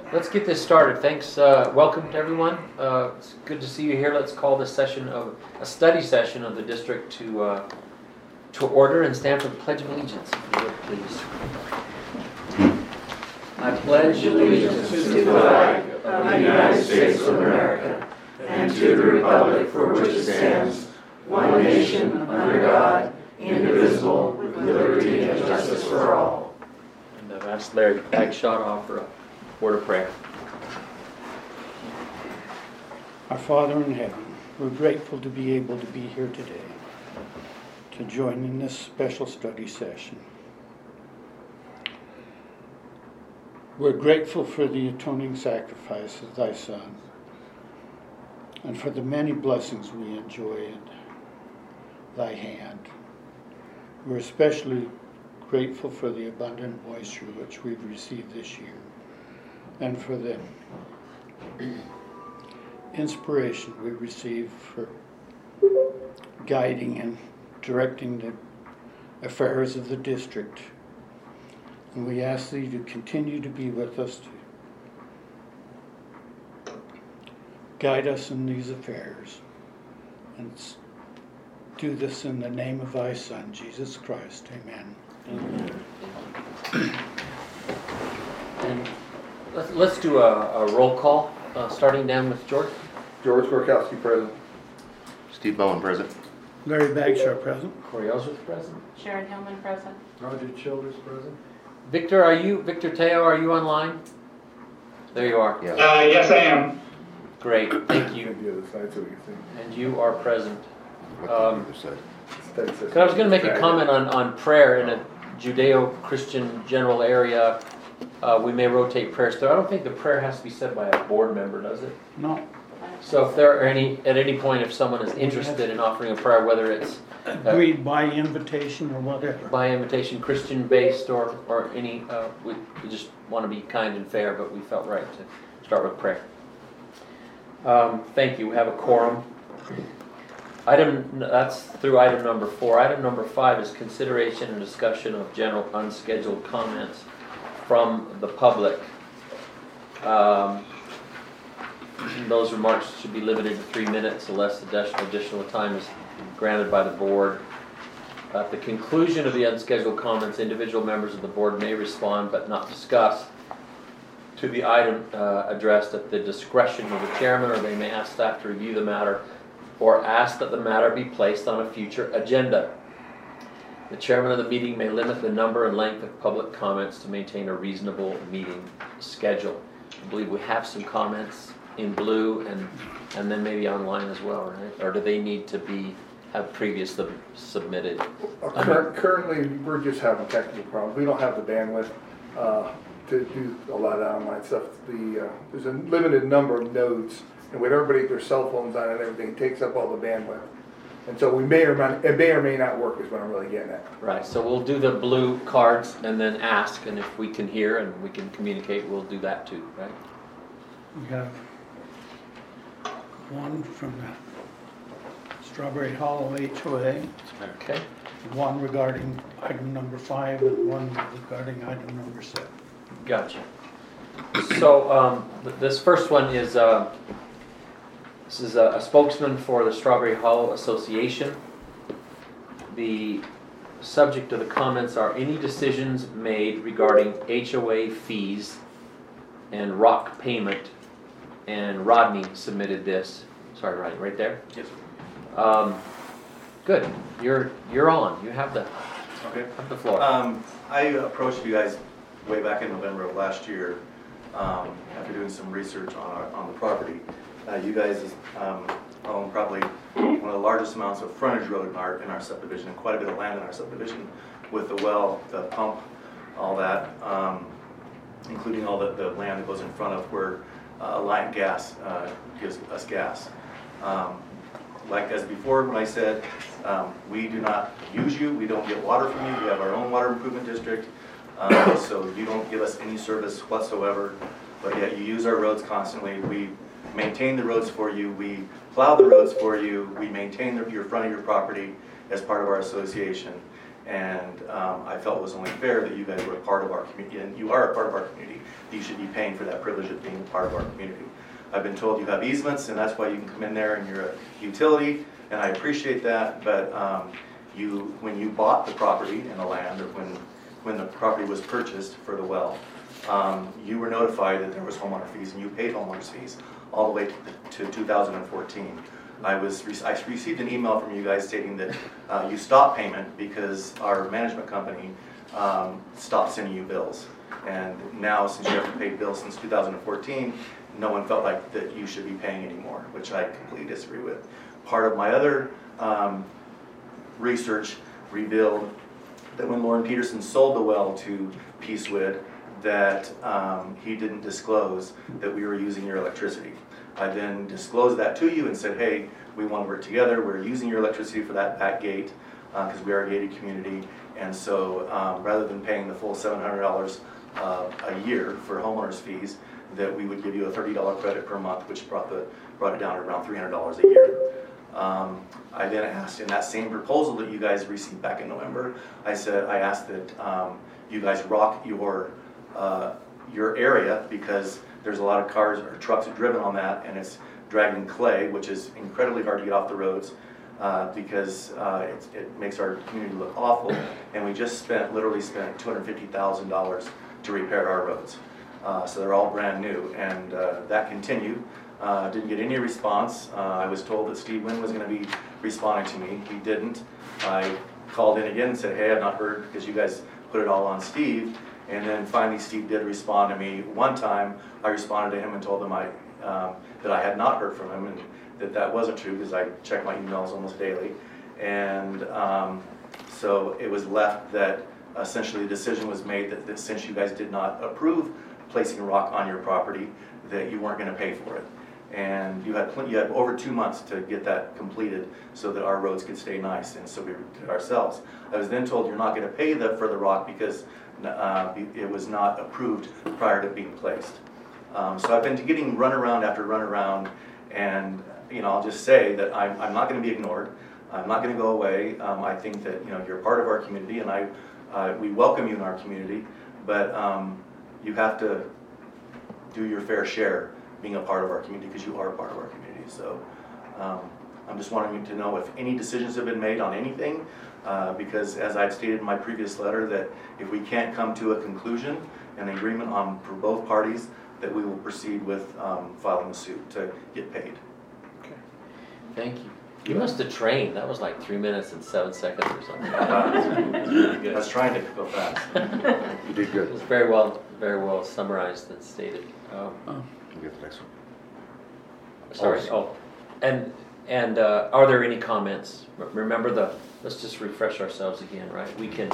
Let's get this started. Thanks. Welcome to everyone. It's good to see you here. Let's call this session of a study session of the district to order and stand for the Pledge of Allegiance. If you would, please. I pledge allegiance to the flag of the United States of America and to the republic for which it stands, one nation under God, indivisible, with liberty and justice for all. And I've asked Larry Bagshot to offer a word of prayer. Our Father in heaven, we're grateful to be able to be here today to join in this special study session. We're grateful for the atoning sacrifice of thy Son and for the many blessings we enjoy at thy hand. We're especially grateful for the abundant moisture which we've received this year, and for the inspiration we receive for guiding and directing the affairs of the district. And we ask thee to continue to be with us, to guide us in these affairs, and do this in the name of thy Son, Jesus Christ. Amen. Amen. And let's do a roll call, starting down with George. George Gorkowski, present. Steve Bowen, present. Larry Bagshot, present. Corey Ellsworth, present. Sharon Hillman, present. Roger Childers, present. Victor Teo, are you online? There you are. Yes. Yes, I am. Great, thank you. Maybe the other side so we can see. And you are present. What the other side? I was going to make a comment on prayer in a Judeo-Christian general area. We may rotate prayers through. I don't think the prayer has to be said by a board member, does it? No. So if there are at any point, if someone is interested in offering a prayer, whether it's Agreed by invitation or whatever. by invitation, Christian-based or any, we just want to be kind and fair, but we felt right to start with prayer. Thank you. We have a quorum. That's through item number 4. Item number 5 is consideration and discussion of general unscheduled comments from the public. Those remarks should be limited to 3 minutes unless additional time is granted by the board. At the conclusion of the unscheduled comments, individual members of the board may respond but not discuss to the item addressed at the discretion of the chairman, or they may ask staff to review the matter or ask that the matter be placed on a future agenda. The chairman of the meeting may limit the number and length of public comments to maintain a reasonable meeting schedule. I believe we have some comments in blue and then maybe online as well, right? Or do they need to have previously submitted? Currently, we're just having technical problems. We don't have the bandwidth to do a lot of online stuff. There's a limited number of nodes, and with everybody with their cell phones on and everything, it takes up all the bandwidth. And so it may or may not work is what I'm really getting at. Right, so we'll do the blue cards and then ask, and if we can hear and we can communicate, we'll do that too, right? We have one from the Strawberry Hollow HOA, Okay. one regarding item number 5, and one regarding item number 7. Gotcha. So this first one is this is a spokesman for the Strawberry Hollow Association. The subject of the comments are any decisions made regarding HOA fees and rock payment. And Rodney submitted this. Sorry, Rodney, right there? Yes. Good. You're on. You have the floor. I approached you guys way back in November of last year after doing some research on the property. You guys own probably one of the largest amounts of frontage road in our subdivision, and quite a bit of land in our subdivision, with the well, the pump, all that, including all the land that goes in front of where Alliant Gas gives us gas. Like as before, when I said, we do not use you, we don't get water from you, we have our own water improvement district, so you don't give us any service whatsoever, but yet you use our roads constantly. We maintain the roads for you, we plow the roads for you, we maintain your front of your property as part of our association. And I felt it was only fair that you guys were a part of our community, and you are a part of our community. You should be paying for that privilege of being a part of our community. I've been told you have easements, and that's why you can come in there and you're a utility, and I appreciate that, but when you bought the property and the land, or when the property was purchased for the well, you were notified that there was homeowner fees, and you paid homeowners fees all the way to 2014. I received an email from you guys stating that you stopped payment because our management company stopped sending you bills. And now, since you haven't paid bills since 2014, no one felt like that you should be paying anymore, which I completely disagree with. Part of my other research revealed that when Lauren Peterson sold the well to Peacewood, that he didn't disclose that we were using your electricity. I then disclosed that to you and said, hey, we want to work together. We're using your electricity for that back gate because we are a gated community. And so rather than paying the full $700 a year for homeowners fees, that we would give you a $30 credit per month, which brought it down to around $300 a year. I then asked in that same proposal that you guys received back in November, I asked that you guys rock your area, because there's a lot of cars or trucks driven on that, and it's dragging clay, which is incredibly hard to get off the roads because it makes our community look awful. And we just literally spent $250,000 to repair our roads. So they're all brand new, and that continued. Didn't get any response. I was told that Steve Wynn was going to be responding to me. He didn't. I called in again and said, hey, I've not heard, because you guys put it all on Steve. And then finally Steve did respond to me. One time I responded to him and told him that I had not heard from him, and that wasn't true, because I check my emails almost daily. And so it was left that essentially the decision was made that since you guys did not approve placing rock on your property, that you weren't going to pay for it. And you had over 2 months to get that completed so that our roads could stay nice, and so we did it ourselves. I was then told you're not going to pay for the rock because it was not approved prior to being placed. So I've been getting runaround after runaround, and I'll just say that I'm not going to be ignored. I'm not going to go away. I think that you're part of our community, and we welcome you in our community, but you have to do your fair share being a part of our community, because you are a part of our community. So I'm just wanting you to know if any decisions have been made on anything, because as I've stated in my previous letter, that if we can't come to a conclusion, an agreement for both parties, that we will proceed with filing a suit to get paid. Okay. Thank you. You must have trained. That was like 3 minutes and 7 seconds or something. That's really good. I was trying to go fast. You did good. It was very well summarized and stated. We'll get the next one. Sorry. And are there any comments? Remember let's just refresh ourselves again, right?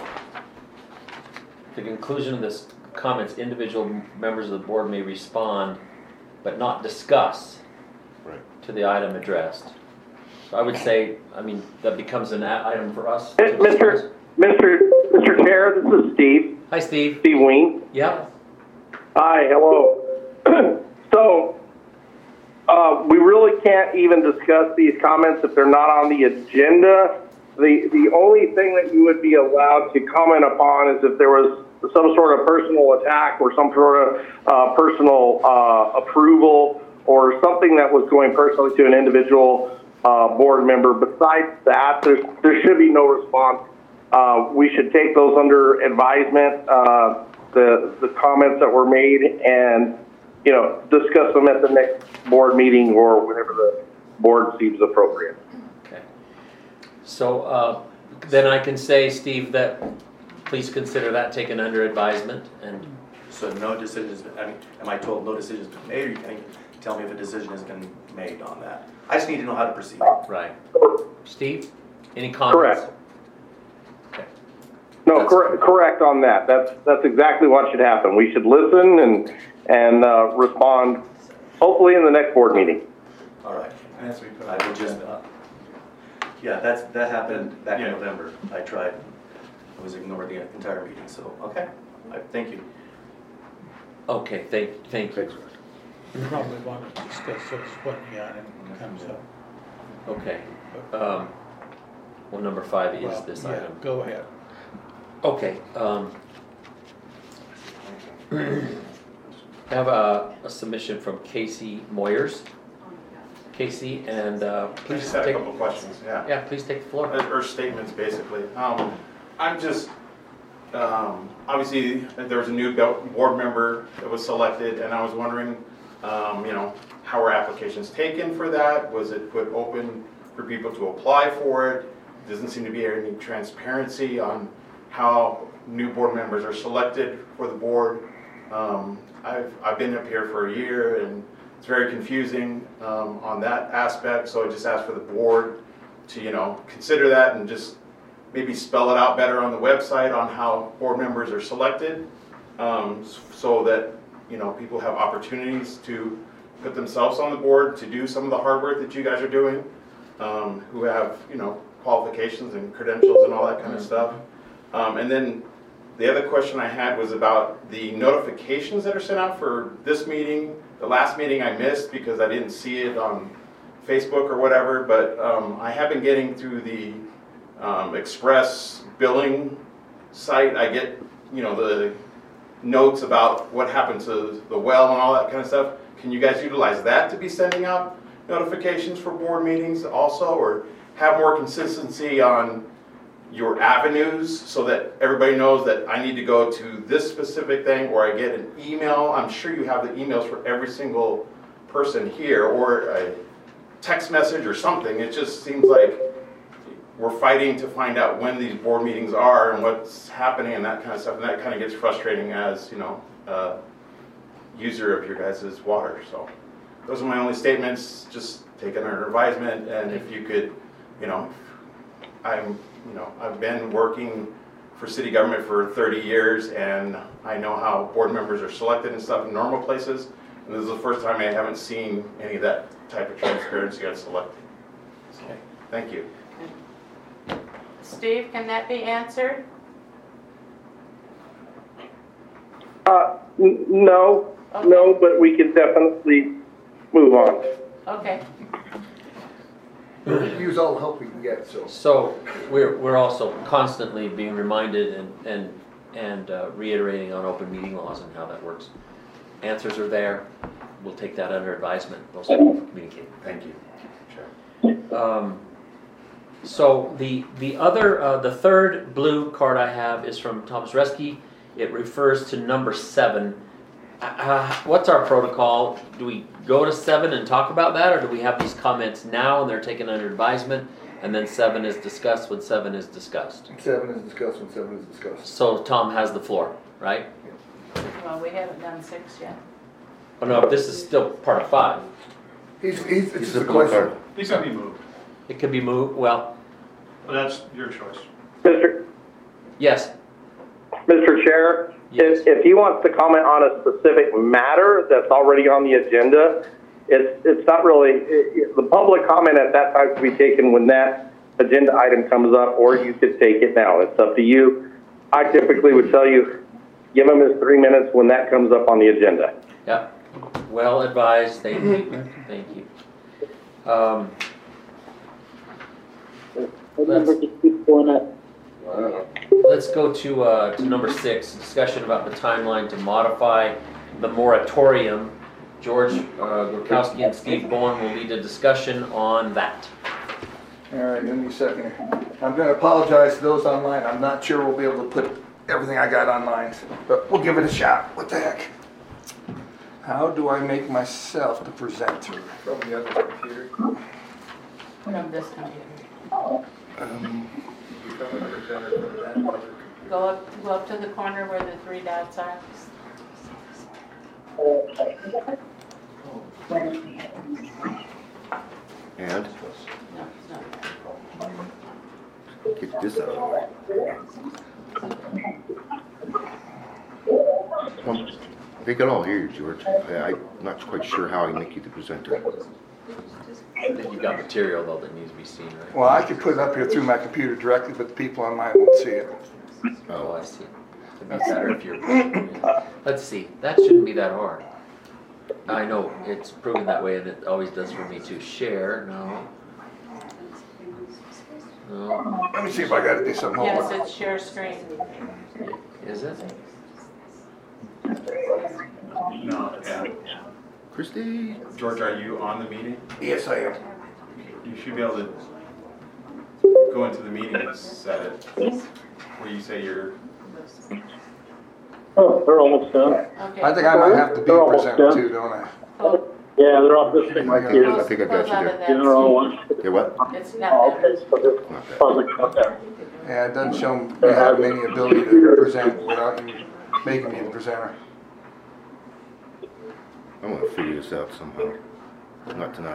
The conclusion of this comments, individual members of the board may respond, but not discuss to the item addressed. So I would say, that becomes an item for us. Mr. Chair, this is Steve. Hi, Steve. Steve Ween. Yeah. Hi, hello. So, we really can't even discuss these comments if they're not on the agenda. The only thing that you would be allowed to comment upon is if there was some sort of personal attack or some sort of personal approval or something that was going personally to an individual board member. Besides that, there should be no response. We should take those under advisement, the comments that were made, and discuss them at the next board meeting or whenever the board seems appropriate. Okay. So then I can say, Steve, that please consider that taken under advisement. And So no decisions. Am I told no decisions been made, or you can tell me if a decision has been made on that? I just need to know how to proceed. right, Steve, any comments? Correct. Okay. No, correct on that. That's exactly what should happen. We should listen and respond, hopefully in the next board meeting. All right. I would just. Yeah, that happened back in November. I was ignored the entire meeting. So okay, thank you. Okay, thank you. Thanks. We probably want to discuss this when the item comes up. Okay. Well, number 5 is this item. Go ahead. Okay, I have a submission from Casey Moyers. Casey, and I please just had a take, couple questions, yeah. yeah, please take the floor. Or statements, basically. I'm just, obviously, there was a new board member that was selected, and I was wondering, how were applications taken for that? Was it put open for people to apply for it? Doesn't seem to be any transparency on how new board members are selected for the board. I've been up here for a year, and it's very confusing on that aspect, so I just asked for the board to, consider that and just maybe spell it out better on the website on how board members are selected, so that, people have opportunities to put themselves on the board to do some of the hard work that you guys are doing, who have, qualifications and credentials and all that kind of stuff. And then the other question I had was about the notifications that are sent out for this meeting. The last meeting I missed because I didn't see it on Facebook or whatever, but I have been getting through the Express billing site. I get, the notes about what happened to the well and all that kind of stuff. Can you guys utilize that to be sending out notifications for board meetings also, or have more consistency on your avenues so that everybody knows that I need to go to this specific thing, or I get an email? I'm sure you have the emails for every single person here, or a text message or something. It just seems like we're fighting to find out when these board meetings are and what's happening and that kind of stuff, and that kind of gets frustrating as, a user of your guys' water. So those are my only statements, just taking under advisement, and if you could, I've been working for city government for 30 years, and I know how board members are selected and stuff in normal places, and this is the first time I haven't seen any of that type of transparency on selecting. So, thank you. Steve, can that be answered? No, Okay. no, but we can definitely move on. Okay. Use all the help we can get, so. So we're also constantly being reminded and reiterating on open meeting laws and how that works. Answers are there. We'll take that under advisement. Those people communicate. Thank you. So the other, the third blue card I have is from Thomas Reski. It refers to number 7. What's our protocol? Do we go to 7 and talk about that, or do we have these comments now and they're taken under advisement, and then 7 is discussed when 7 is discussed? 7 is discussed when 7 is discussed. So Tom has the floor, right? Well, we haven't done 6 yet. Oh no, this is still part of 5. It's He's just the a blue question. card. These can be moved, It could be moved, well, but that's your choice. yes. Mr. Chair, Yes. if he wants to comment on a specific matter that's already on the agenda, it's not really, the public comment at that time to be taken when that agenda item comes up, or you could take it now. It's up to you. I typically would tell you, give him his 3 minutes when that comes up on the agenda. Yep. Well advised, thank you, thank you. Let's go to number 6, discussion about the timeline to modify the moratorium. George Gorkowski and Steve Bowen will lead a discussion on that. All right, give me a second here. I'm gonna apologize to those online. I'm not sure we'll be able to put everything I got online, but we'll give it a shot. What the heck? How do I make myself the presenter? From the other computer. From this computer. Become a presenter from that other computer. Go up to the corner where the 3 dots are. And No, it's not. get this out of the way. They can all hear you, George. I'm not quite sure how I make you the presenter. I think you got material though that needs to be seen, right? Well, I could put it up here through my computer directly, but the people online won't see it. Oh, I see. It'd be better if you're, let's see, that shouldn't be that hard. I know, it's proven that way and it always does for me too. Share, no. Oh, Let me see if I gotta do something. Hold Yes, on. it's share screen. is it? No, yeah. Christie? George, are you on the meeting? Yes, I am. You should be able to go into the meeting and set it, where you say you're, Oh, they're almost done. Okay. I think I might have to be They're almost presenter done. too, don't I? Oh, Yeah, they're all this thing right here. I think I got close you out there. of Yeah, that. they're all one. Yeah, what? It's Oh, not okay, that. so this, Not that. public, okay. Yeah, it doesn't show me having any ability to present without you making me the presenter. I'm gonna figure this out somehow. Not tonight.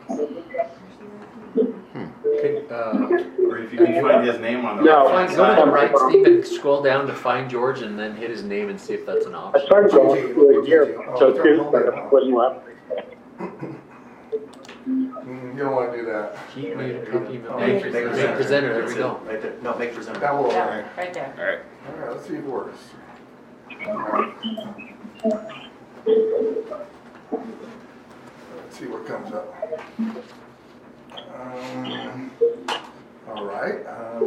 Could, or if you can find his name on the No. right go to the side. right, Steve, and scroll down to find George and then hit his name and see if that's an I option. tried to go through here, so too, but it wouldn't let me. You don't wanna do that. Keep muted, copy, Make make presenter, there we That's go. it, right there. No, make presenter. That will, Yeah, alright. right there. Alright. Alright, let's see if it works. Alright. Let's see what comes up. Alright,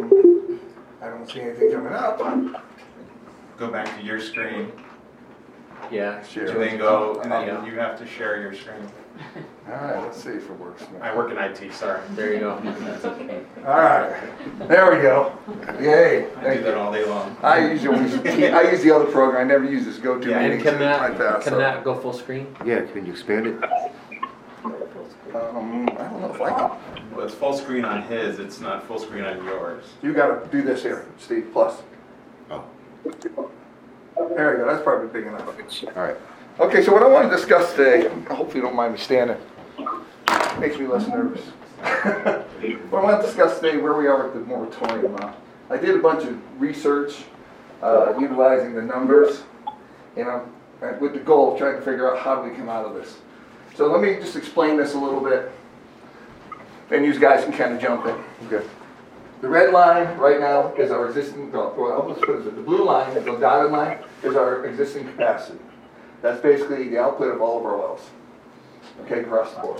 I don't see anything coming up. Go back to your screen, Yeah. Share. and then go, and Yeah. then you have to share your screen. Alright, let's see if it works. I work in IT, sorry. There you go. That's okay. Alright, there we go. Yay, I thank do that you. all day long. I use the other program, I never use this go-to Yeah, And meetings can like that, so. can that go full screen? Yeah, can you expand it? I don't know if I can. Well, it's full screen on his, it's not full screen on yours. You gotta do this here, Steve, plus. Oh, There we go, that's probably big enough. alright. Okay, so what I want to discuss today, hopefully you don't mind me standing, makes me less nervous. What I want to discuss today, where we are with the moratorium. I did a bunch of research, utilizing the numbers, and I'm with the goal of trying to figure out how do we come out of this. So let me just explain this a little bit, then you guys can kind of jump in. Okay. The red line right now is our existing, well, let's put it, the blue line, the dotted line, is our existing capacity. That's basically the output of all of our wells, okay, across the board.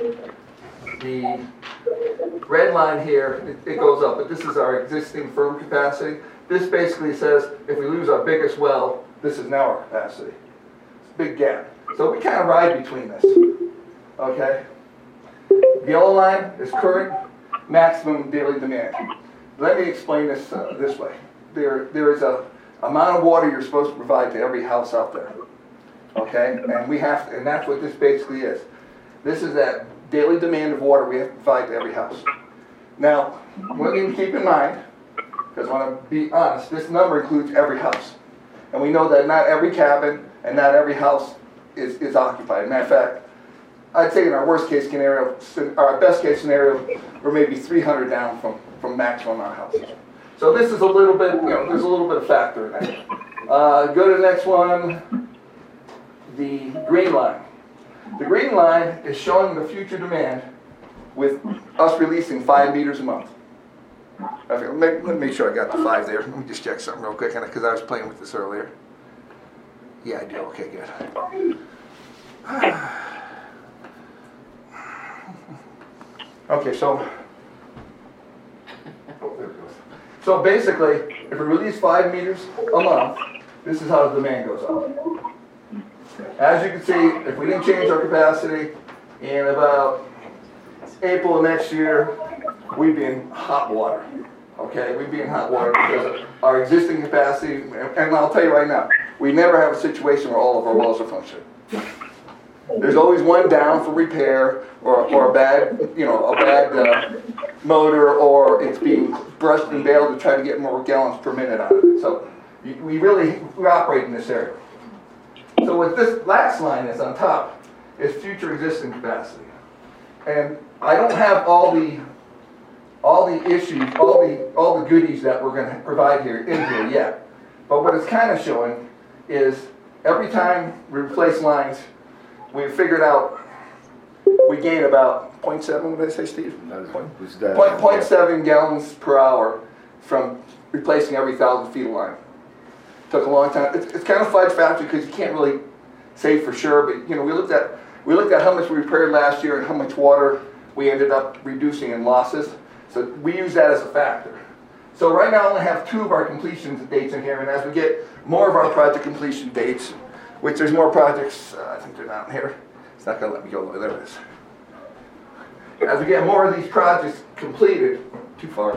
The red line here, it goes up, but this is our existing firm capacity. This basically says if we lose our biggest well, this is now our capacity. It's a big gap. So we kind of ride between this, okay? The yellow line is current maximum daily demand. Let me explain this this way. There is a amount of water you're supposed to provide to every house out there. Okay, and we have to, and that's what this basically is. This is that daily demand of water we have to provide to every house. Now, one thing to keep in mind, because I want to be honest, this number includes every house. And we know that not every cabin and not every house is occupied. Matter of fact, I'd say in our worst case scenario, our best case scenario, we're maybe 300 down from maximum our houses. So this is a little bit, there's a little bit of factor in that. Go to the next one. The green line. The green line is showing the future demand with us releasing 5 meters a month. Okay, let me make sure I got the 5 there. Let me just check something real quick because I was playing with this earlier. Yeah, I do. Okay, good. Okay, so there it goes. So basically, if we release 5 meters a month, this is how the demand goes up. As you can see, if we didn't change our capacity, in about April of next year, we'd be in hot water. Okay, we'd be in hot water because of our existing capacity, and I'll tell you right now, we never have a situation where all of our wells are functioning. There's always one down for repair, or a bad, motor, or it's being brushed and baled to try to get more gallons per minute out of it. So we operate in this area. So what this last line is on top is future existing capacity. And I don't have all the issues, all the goodies that we're going to provide here in here yet. But what it's kind of showing is every time we replace lines, we've figured out we gain about 0.7, what did I say, Steve? 0.7 gallons per hour from replacing every 1,000 feet of line. Took a long time. It's kind of fudge factory because you can't really say for sure, but we looked at how much we repaired last year and how much water we ended up reducing in losses. So we use that as a factor. So right now I only have 2 of our completion dates in here, and as we get more of our project completion dates, which there's more projects, I think they're down here. It's not gonna let me go over there. It is. As we get more of these projects completed, too far.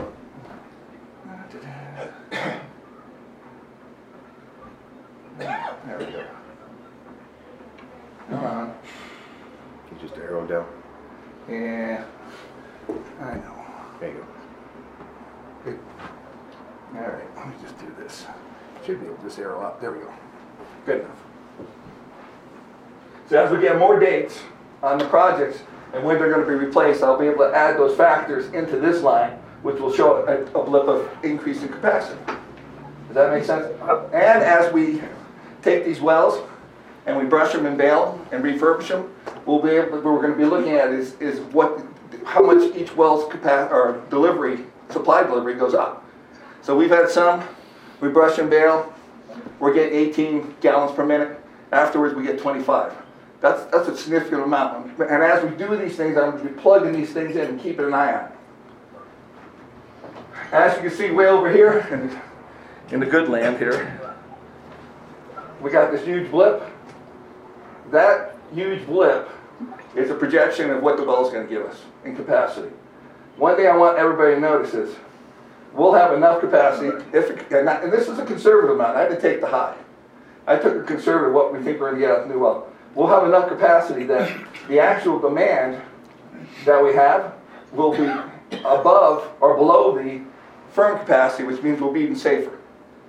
There we go. Come on. You just arrow down. Yeah, I know. There you go. Good. All right, let me just do this. Should be able to just arrow up. There we go. Good enough. So as we get more dates on the projects and when they're going to be replaced, I'll be able to add those factors into this line, which will show a blip of increase in capacity. Does that make sense? And as we take these wells and we brush them and bale and refurbish them, we'll be able. What we're going to be looking at is how much each well's supply delivery goes up. So we've had some, we brush and bale, we're getting 18 gallons per minute. Afterwards, we get 25. That's a significant amount. And as we do these things, I'm going to be plugging these things in and keeping an eye on it. As you can see way over here, in the good land here, we got this huge blip. That huge blip is a projection of what the well is going to give us in capacity. One thing I want everybody to notice is we'll have enough capacity, and this is a conservative amount. I had to take the high. I took a conservative what we think we're going to get out of the new well. We'll have enough capacity that the actual demand that we have will be above or below the firm capacity, which means we'll be even safer.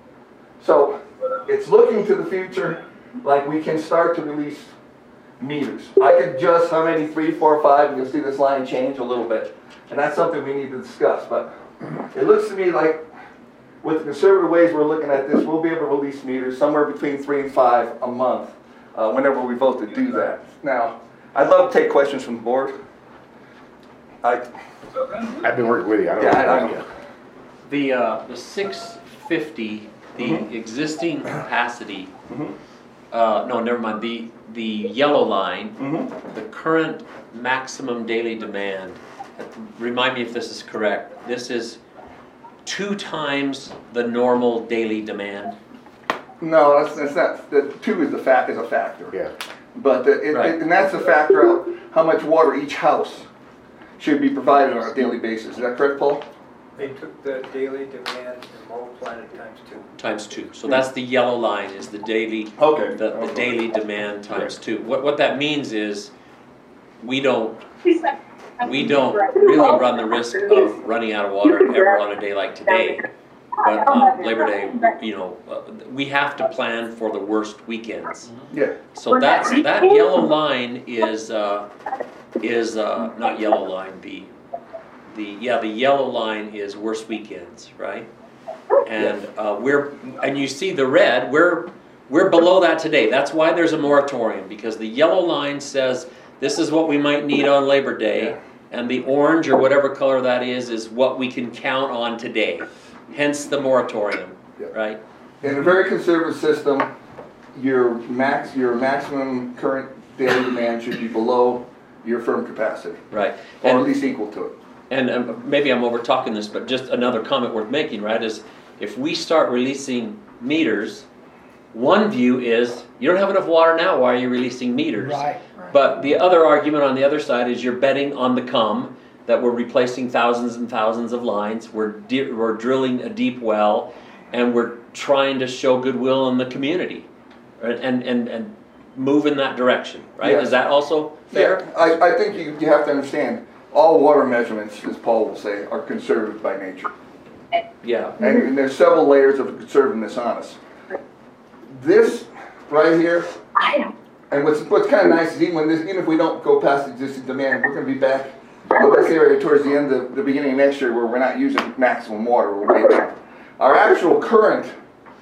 So it's looking to the future like we can start to release meters. I could adjust how many, 3, 4, 5, and you'll see this line change a little bit. And that's something we need to discuss. But it looks to me like with the conservative ways we're looking at this, we'll be able to release meters somewhere between 3 and 5 a month whenever we vote to do that. Now, I'd love to take questions from the board. I've been working with you. I don't know. The 650, the existing capacity, no, never mind, the yellow line, the current maximum daily demand, remind me if this is correct, this is 2 times the normal daily demand? No, that's not. The 2 is a factor. Yeah. But and that's a factor of how much water each house should be provided on a daily basis. Is that correct, Paul? They took the daily demand and multiplied it times 2. Times 2. So that's the yellow line is the daily. Okay. The daily demand times 2. What that means is we don't really run the risk of running out of water ever on a day like today. But on Labor Day, we have to plan for the worst weekends. Yeah. So that yellow line is not yellow line. The yellow line is worst weekends, right? And and you see the red. We're below that today. That's why there's a moratorium, because the yellow line says this is what we might need on Labor Day, and the orange or whatever color that is what we can count on today. Hence the moratorium, right? In a very conservative system, your maximum current daily demand should be below your firm capacity. Right. Or at least equal to it. And maybe I'm over talking this, but just another comment worth making, right, is if we start releasing meters, one view is you don't have enough water now, why are you releasing meters? Right. But the other argument on the other side is you're betting on the come, that we're replacing thousands and thousands of lines, we're drilling a deep well, and we're trying to show goodwill in the community, right? and move in that direction, right? Yes. Is that also fair? Yeah, I think you have to understand, all water measurements, as Paul will say, are conservative by nature. Yeah. And there's several layers of conservativeness on us. This right here, and what's kind of nice is even if we don't go past the existing demand, we're going to be back. Let's say right towards the end of the beginning of next year, where we're not using maximum water. We're way down. Our actual current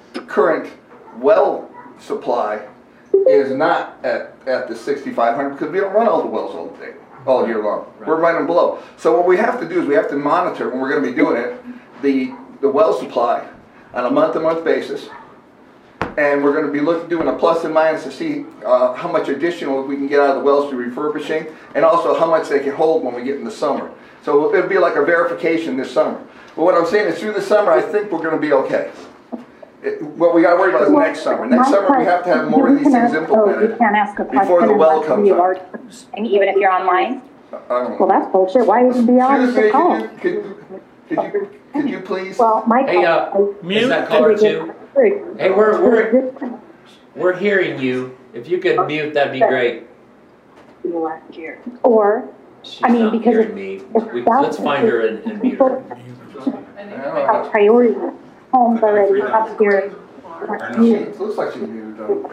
well supply is not at the 6,500 because we don't run all the wells all year long. Right. We're running below. So what we have to do is we have to monitor when we're going to be doing it the well supply on a month-to-month basis, and we're gonna be doing a plus and minus to see how much additional we can get out of the wells through refurbishing, and also how much they can hold when we get in the summer. So it'll be like a verification this summer. But what I'm saying is through the summer, I think we're gonna be okay. What we gotta worry about is next summer. Next summer, we have to have more of these things implemented You can't ask a before question the well unless comes you up. are, and even if you're online. Well, Well, that's bullshit. Why would you be on excuse the me, call? could you please? Well, my Hey, call. is that caller two? Hey, we're hearing you. If you could mute, that'd be great. Last year. Or, She's I mean, not because hearing me. Let's find her and mute her. have priority homes already up here. It looks like she's muted though.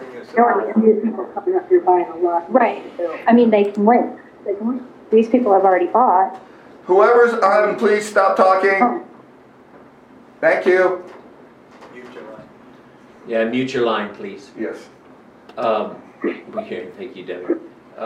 Right. I mean, they can wait. These people have already bought. Whoever's on, please stop talking. Thank you. Yeah, mute your line, please. Yes. We hear. Thank you, Debbie.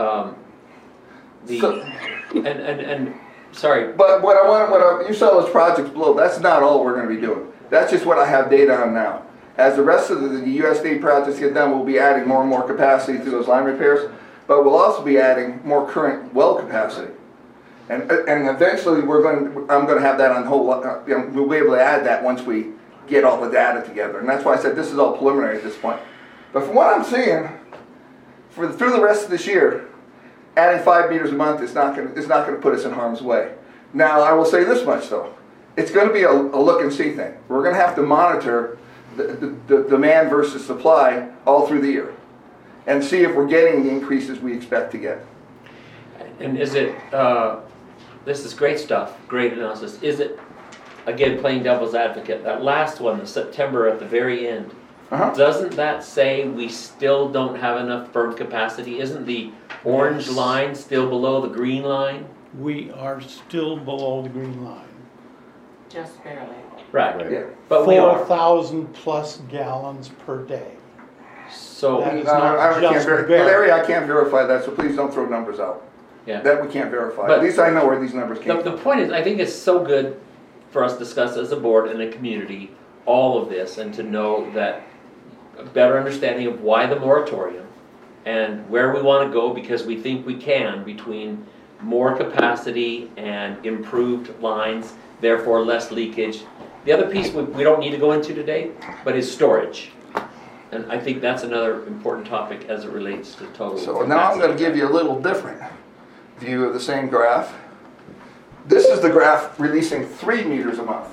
Sorry. But you saw those projects below, that's not all we're gonna be doing. That's just what I have data on now. As the rest of the USD projects get done, we'll be adding more and more capacity through those line repairs, but we'll also be adding more current well capacity. And eventually I'm gonna have that on whole, we'll be able to add that once we get all the data together. And that's why I said this is all preliminary at this point. But from what I'm seeing, through the rest of this year, adding 5 meters a month is not gonna put us in harm's way. Now, I will say this much though. It's gonna be a look and see thing. We're gonna have to monitor the demand versus supply all through the year and see if we're getting the increases we expect to get. And is it, this is great stuff, great analysis. Is it, again, playing devil's advocate, that last one, the September at the very end, doesn't that say we still don't have enough firm capacity? Isn't the orange line still below the green line? We are still below the green line. Just barely. Right. Yeah. But we are. 4,000 plus gallons per day. So That is I not can't just Larry, I can't verify that, so please don't throw numbers out. yeah. That we can't verify. But At least I know where these numbers came The from. point is, I think it's so good for us to discuss as a board and a community all of this, and to know that a better understanding of why the moratorium and where we want to go, because we think we can, between more capacity and improved lines, therefore less leakage. The other piece we don't need to go into today, but is storage. And I think that's another important topic as it relates to total So now I'm going to give you a little different view of the same graph. This is the graph releasing 3 meters a month.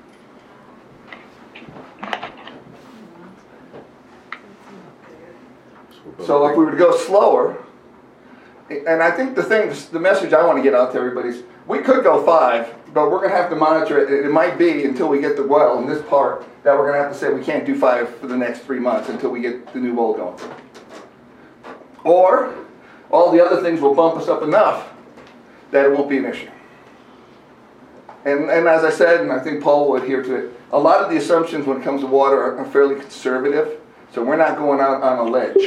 So if we were to go slower, and I think the message I want to get out to everybody is, we could go 5, but we're going to have to monitor it. It might be until we get the well in this part that we're going to have to say we can't do 5 for the next 3 months until we get the new well going. Or all the other things will bump us up enough that it won't be an issue. And as I said, and I think Paul will adhere to it, a lot of the assumptions when it comes to water are fairly conservative, so we're not going out on a ledge.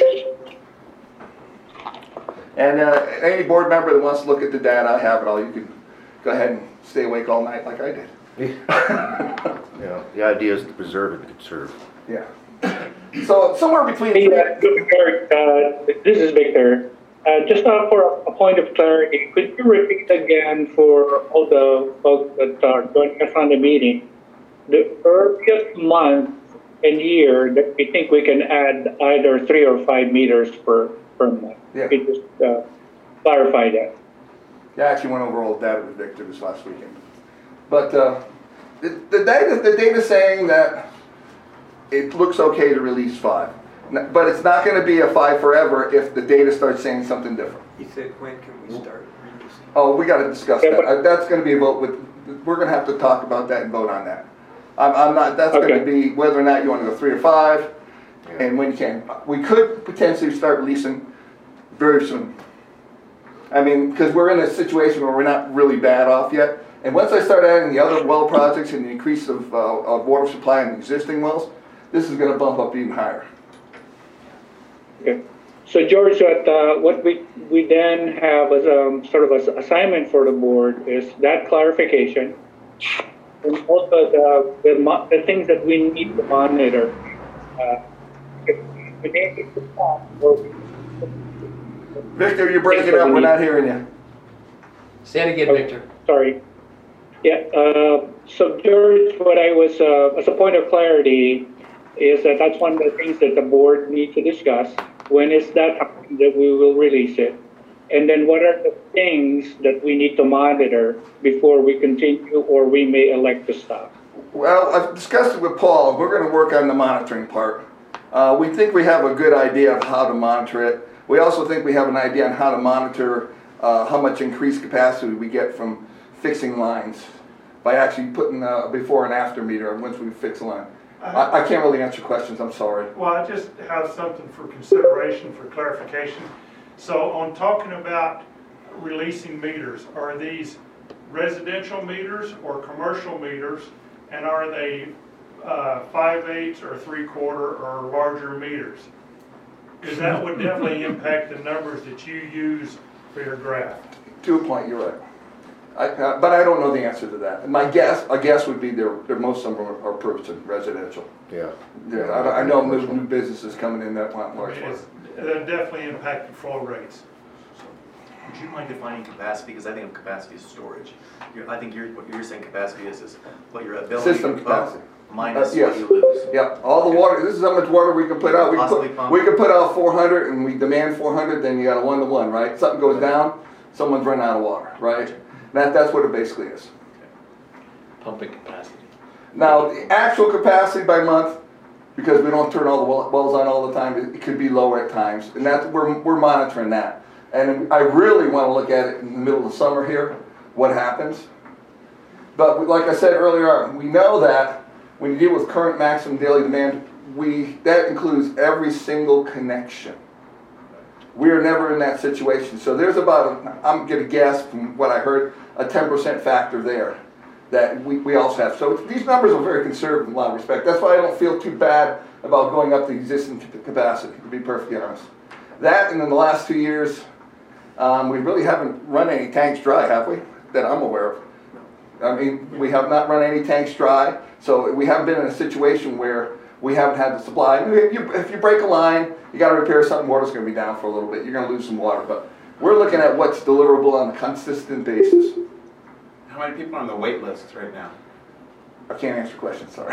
And any board member that wants to look at the data, I have it all. You can go ahead and stay awake all night like I did. Yeah, the idea is to preserve and conserve. Yeah. So somewhere between... Hey, this is Victor. Just for a point of clarity, could you repeat again for all the folks that are joining us on the meeting, the earliest month and year that we think we can add either 3 or 5 meters per month? Yeah. Could you just clarify that? Yeah, I actually went over all the data with Victor this last weekend. But the data saying that it looks okay to release 5. But it's not going to be a 5 forever if the data starts saying something different. He said, when can we start releasing? Oh, we got to discuss that. That's going to be a vote with, we're going to have to talk about that and vote on that. I'm not, that's Okay. going to be whether or not you want to go 3 or 5 and when you can. We could potentially start releasing very soon. I mean, because we're in a situation where we're not really bad off yet. And once I start adding the other well projects and the increase of water supply in existing wells, this is going to bump up even higher. Okay. So George, what we then have as sort of an assignment for the board is that clarification, and also the things that we need to monitor. we need to stop, or Victor, you're breaking up, we're not hearing you. Say it again, Victor. sorry. Yeah, so George, what I was, as a point of clarity, is that that's one of the things that the board needs to discuss. When is that time that we will release it? And then what are the things that we need to monitor before we continue, or we may elect to stop? Well, I've discussed it with Paul. We're going to work on the monitoring part. We think we have a good idea of how to monitor it. We also think we have an idea on how to monitor how much increased capacity we get from fixing lines by actually putting a before and after meter once we fix a line. I can't really answer questions, I'm sorry. Well, I just have something for consideration, for clarification. So on talking about releasing meters, are these residential meters or commercial meters? And are they 5/8 or 3/4 or larger meters? Because that would definitely impact the numbers that you use for your graph. To a point, you're right. But I don't know the answer to that. My guess would be most of them are approached in residential. Yeah. Yeah, I know new businesses coming in that want large ones. That definitely impacted flow rates. Would you mind defining capacity? Because I think of capacity as storage. I think what you're saying capacity is what your ability System capacity. Minus Yes. what you lose. Yeah, all the water, this is how much water we can put out. Possibly pump. We can put out 400 and we demand 400, then you got a 1-to-1, right? Something goes down, someone's running out of water, right? That's what it basically is. Pumping capacity. Now, the actual capacity by month, because we don't turn all the wells on all the time, it could be lower at times. And we're monitoring that. And I really want to look at it in the middle of the summer here, what happens. But like I said earlier on, we know that when you deal with current maximum daily demand, that includes every single connection. We are never in that situation. So there's about, I'm going to guess from what I heard, a 10% factor there that we also have. So these numbers are very conservative in a lot of respect. That's why I don't feel too bad about going up the existing capacity, to be perfectly honest. That, and in the last 2 years, we really haven't run any tanks dry, have we? That I'm aware of. I mean, we have not run any tanks dry, so we haven't been in a situation where we haven't had the supply. If you break a line, you got to repair something, water's going to be down for a little bit. You're going to lose some water, but we're looking at what's deliverable on a consistent basis. How many people are on the wait list right now? I can't answer questions, sorry.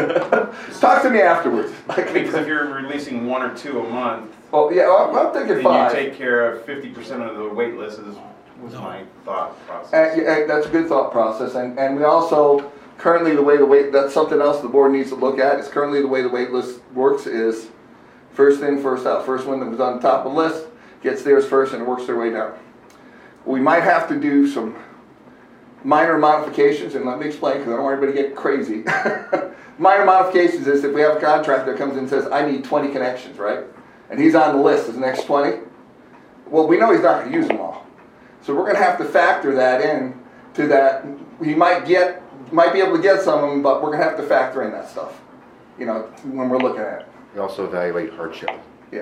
Talk to me afterwards. Because if you're releasing 1 or 2 a month, oh yeah, I'm thinking then 5. you take care of 50% of the wait list was my thought process. And that's a good thought process. And we also, currently that's something else the board needs to look at, is currently the way the wait list works is first in, first out. First one that was on the top of the list gets theirs first and works their way down. We might have to do some minor modifications, and let me explain because I don't want everybody to get crazy. Minor modifications is if we have a contractor that comes in and says, I need 20 connections, right? And he's on the list as the next 20. Well, we know he's not going to use them all. So we're going to have to factor that in to that. He might be able to get some of them, but we're going to have to factor in that stuff, when we're looking at it. We also evaluate hardship. Yeah.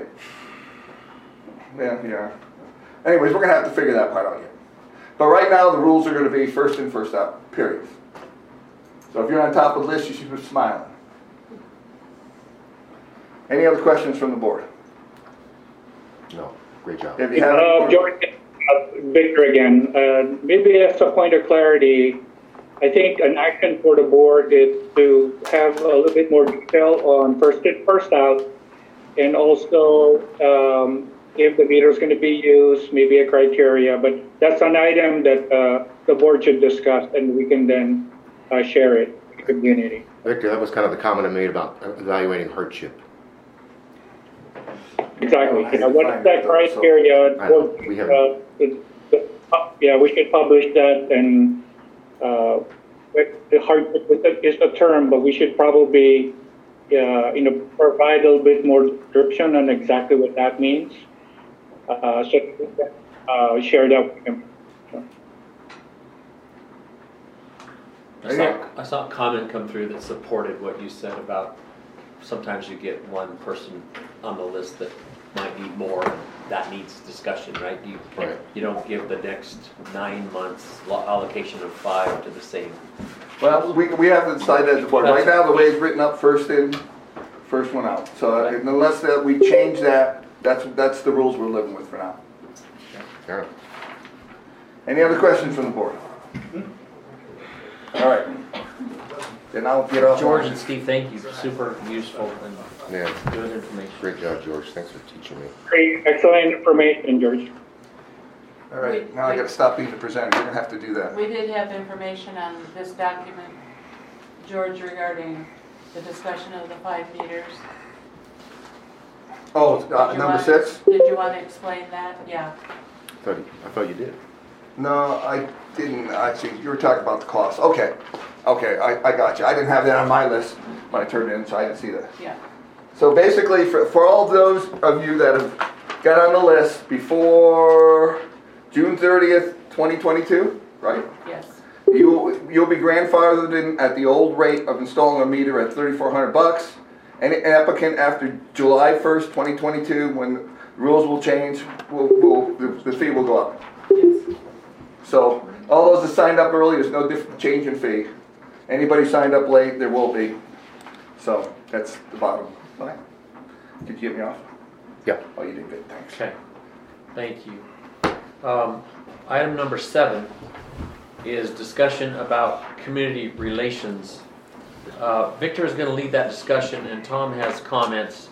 Yeah. Anyways, we're going to have to figure that part out yet. But right now, the rules are going to be first in, first out, period. So if you're on top of the list, you should be smiling. Any other questions from the board? No. Great job. If you have George, Victor again. Maybe as a point of clarity, I think an action for the board is to have a little bit more detail on first in, first out, and also if the meter is going to be used, maybe a criteria. But that's an item that the board should discuss, and we can then share it with the community. Victor, that was kind of the comment I made about evaluating hardship. Exactly. What is that criteria? We should publish that, and the hardship is the term, but we should probably provide a little bit more description on exactly what that means. So we can share that with them. I saw a comment come through that supported what you said about sometimes you get one person on the list that might need more. That needs discussion, right? You don't give the next 9 months allocation of 5 to the same. Well, we have to decide that as a board. Right now, the way it's written up, first in, First one out. So unless that we change that, that's the rules we're living with for now. Yeah. Any other questions from the board? All right. Then I'll get off. George and Steve, thank you, super useful and Yeah. good information. Great job, George. Thanks for teaching me. Great, excellent information, George. All right, now I gotta stop being the presenter. You're gonna have to do that. We did have information on this document, George, regarding the discussion of the 5 meters. Oh, Did you number want- 6? Did you want to explain that? Yeah. I thought you did. No, I didn't. Actually, you were talking about the cost. Okay, I got you. I didn't have that on my list when I turned it in, so I didn't see that. Yeah. So basically, for all those of you that have got on the list before June 30th, 2022, right? Yes. You'll be grandfathered in at the old rate of installing a meter at $3,400. Any applicant after July 1st, 2022, when the rules will change, the fee will go up. Yes. So all those that signed up early, there's no different change in fee. Anybody signed up late, there will be. So that's the bottom line. Did you get me off? Yeah. Oh, you did good, thanks. Okay, thank you. Item number 7 is discussion about community relations. Victor is going to lead that discussion, and Tom has comments.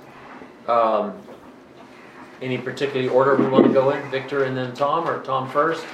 Any particular order we want to go in? Victor and then Tom, or Tom first?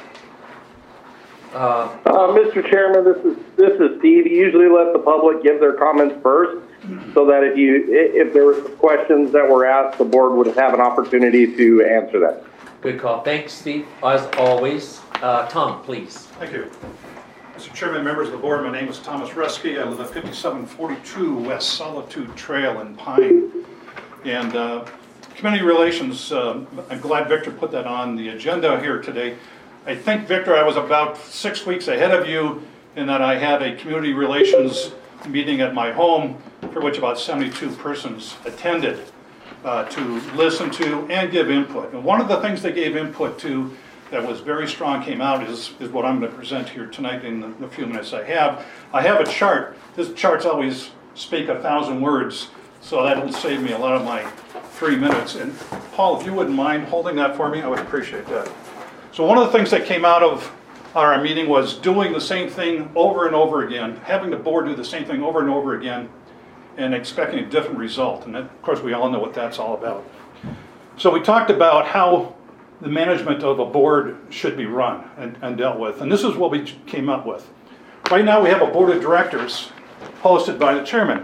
Mr. Chairman, this is Steve. You usually let the public give their comments first, so that if there were questions that were asked, the board would have an opportunity to answer that. Good call. Thanks, Steve, as always. Tom, please. Thank you. Mr. Chairman, members of the board, my name is Thomas Reske. I live at 5742 West Solitude Trail in Pine. And community relations, I'm glad Victor put that on the agenda here today. I think, Victor, I was about 6 weeks ahead of you in that I had a community relations meeting at my home for which about 72 persons attended to listen to and give input. And one of the things they gave input to that was very strong came out is what I'm going to present here tonight in the few minutes I have. I have a chart. This charts always speak 1,000 words, so that'll save me a lot of my 3 minutes. And Paul, if you wouldn't mind holding that for me, I would appreciate that. So one of the things that came out of our meeting was doing the same thing over and over again, having the board do the same thing over and over again, and expecting a different result. And of course, we all know what that's all about. So we talked about how the management of a board should be run and dealt with. And this is what we came up with. Right now we have a board of directors hosted by the chairman.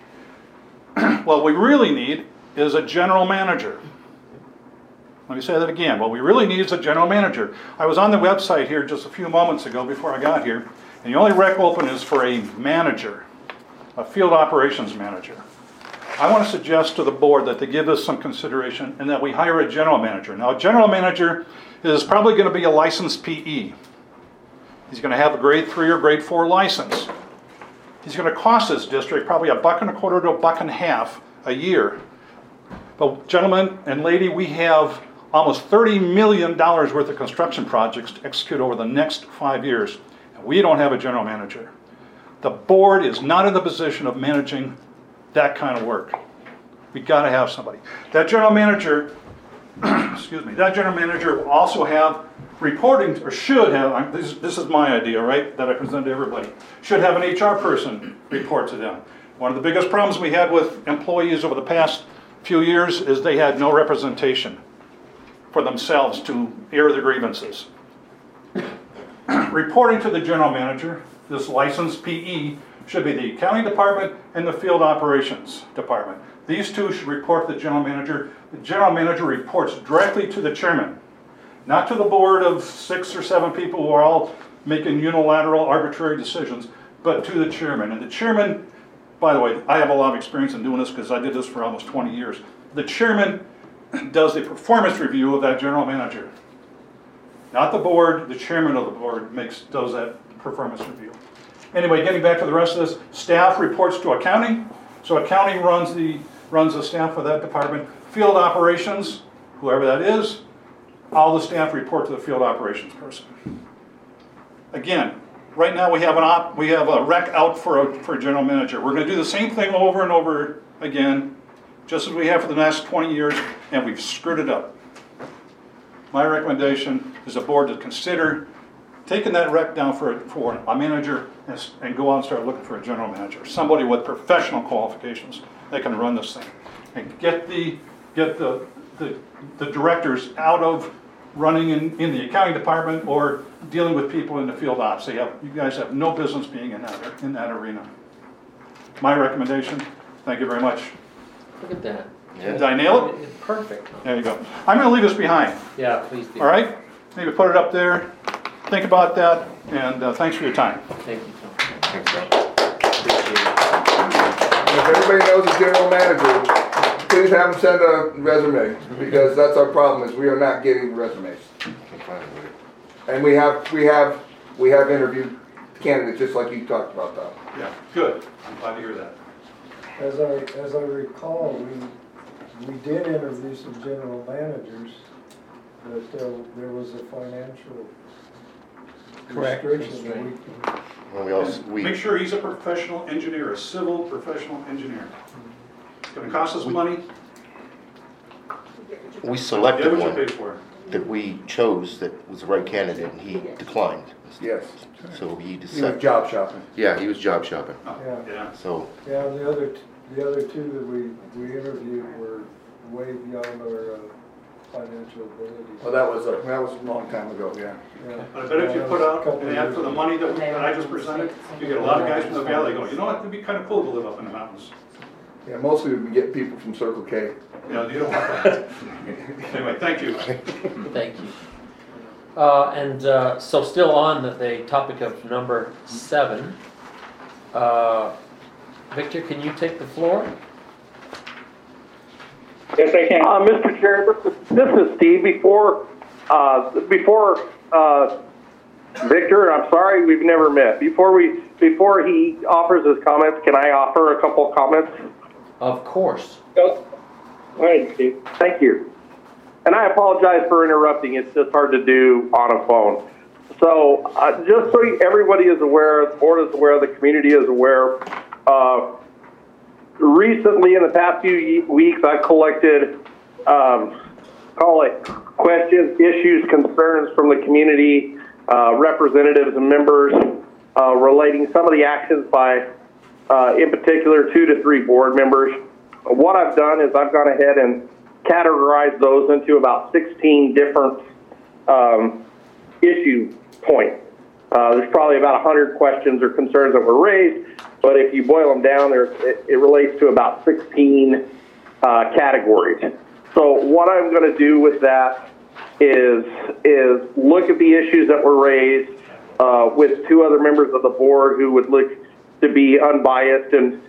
What we really need is a general manager. Let me say that again. What we really need is a general manager. I was on the website here just a few moments ago before I got here, and the only rec open is for a manager, a field operations manager. I want to suggest to the board that they give this some consideration and that we hire a general manager. Now, a general manager is probably going to be a licensed PE. He's going to have a grade 3 or grade 4 license. He's going to cost this district probably $1.25 to $1.50 a year. But gentlemen and lady, we have almost $30 million worth of construction projects to execute over the next 5 years. And we don't have a general manager. The board is not in the position of managing that kind of work. We got to have somebody. That general manager, excuse me, that general manager will also have reporting, or should have, this is my idea, right, that I present to everybody, should have an HR person report to them. One of the biggest problems we had with employees over the past few years is they had no representation for themselves to air their grievances. Reporting to the general manager, this licensed PE, should be the accounting department and the field operations department. These two should report to the general manager. The general manager reports directly to the chairman, not to the board of 6 or 7 people who are all making unilateral, arbitrary decisions, but to the chairman. And the chairman, by the way, I have a lot of experience in doing this because I did this for almost 20 years. The chairman does the performance review of that general manager. Not the board, the chairman of the board does that performance review. Anyway, getting back to the rest of this, staff reports to accounting. So accounting runs the staff of that department. Field operations, whoever that is, all the staff report to the field operations person. Again, right now we have a rec out for a general manager. We're going to do the same thing over and over again just as we have for the last 20 years, and we've screwed it up. My recommendation is the board to consider taking that rec down for a manager and go out and start looking for a general manager, somebody with professional qualifications that can run this thing. And get the directors out of running in the accounting department or dealing with people in the field ops. You guys have no business being in that arena. My recommendation. Thank you very much. Look at that. Yeah. Did I nail it? It's perfect. There you go. I'm going to leave this behind. Yeah, please do. All right? Maybe put it up there. Think about that. And thanks for your time. Thank you, Tom. Thanks, Tom. Appreciate it. And if anybody knows a general manager, please have them send a resume, because that's our problem, is we are not getting resumes. I'm fine with it. And we have interviewed candidates, just like you talked about, Tom. Yeah, good. I'm glad to hear that. As I recall, we did interview some general managers, but there was a financial Correct. restriction that we Well, Make sure he's a professional engineer, a civil professional engineer. It's going to cost us money. we Get selected what you one paid for. that we chose that was the right candidate, and he declined. Yes, So he he was decided. job shopping. Yeah, he was job shopping. Oh, Yeah. yeah. So Yeah, and the other two that we interviewed were way beyond our financial abilities. Well, that was a long time ago, yeah. Yeah. I bet if you put out Couple an ad years for the ago. money that I just presented, you get a lot of guys from the valley go, you know what, it'd be kind of cool to live up in the mountains. Yeah, mostly we get people from Circle K. You know, you don't want that. Anyway, thank you. Thank you. So still on the topic of number 7, Victor, can you take the floor? Yes, I can. Mr. Chair, this is Steve. Before Victor, I'm sorry, we've never met. Before he offers his comments, can I offer a couple of comments? Of course. Go ahead, Steve. Thank you. And I apologize for interrupting. It's just hard to do on a phone. So just so everybody is aware, the board is aware, the community is aware, recently in the past few weeks, I've collected, call it questions, issues, concerns from the community, representatives and members relating some of the actions by, in particular, 2 to 3 board members. What I've done is I've gone ahead and categorized those into about 16 different issue points. There's probably about 100 questions or concerns that were raised, but if you boil them down, it relates to about 16 categories. So what I'm going to do with that is look at the issues that were raised with 2 other members of the board who would look to be unbiased and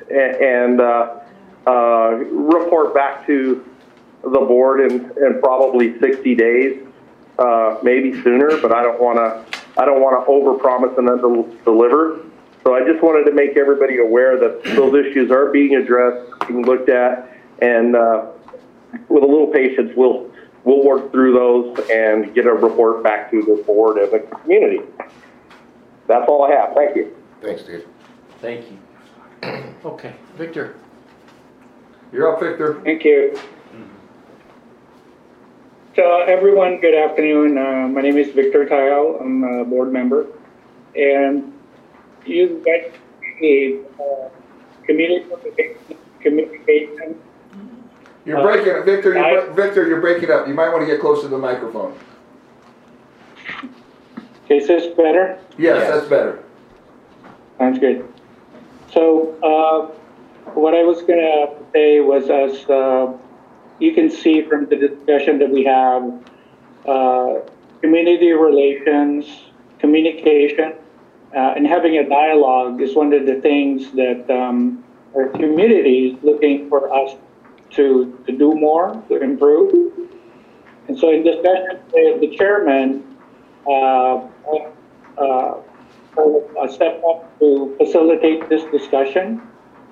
report back to the board in probably 60 days, maybe sooner. But I don't want to overpromise and under-deliver. So I just wanted to make everybody aware that those issues are being addressed, being looked at, and with a little patience, we'll work through those and get a report back to the board and the community. That's all I have. Thank you. thanks, Dave. Thank you. Okay, Victor. You're up, Victor. Thank you. So everyone, good afternoon. My name is Victor Tile. I'm a board member. And you guys need communication. You're breaking up, Victor. Victor, you're breaking up. You might want to get closer to the microphone. Is this better? Yes, that's better. Sounds good. So what I was going to say was, as you can see from the discussion that we have, community relations, communication, and having a dialogue is one of the things that our community is looking for us to do more, to improve. And so in discussion with the chairman, I stepped up to facilitate this discussion.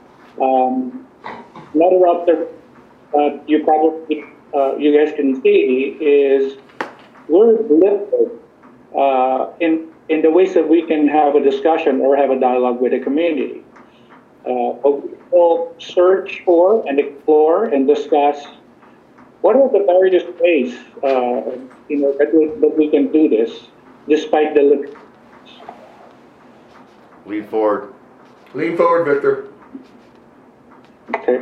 Another other you probably you guys can see is we're limited in the ways that we can have a discussion or have a dialogue with the community. we will search for and explore and discuss what are the various ways, that we can do this despite the limits. Lean forward. Lean forward, Victor. Okay.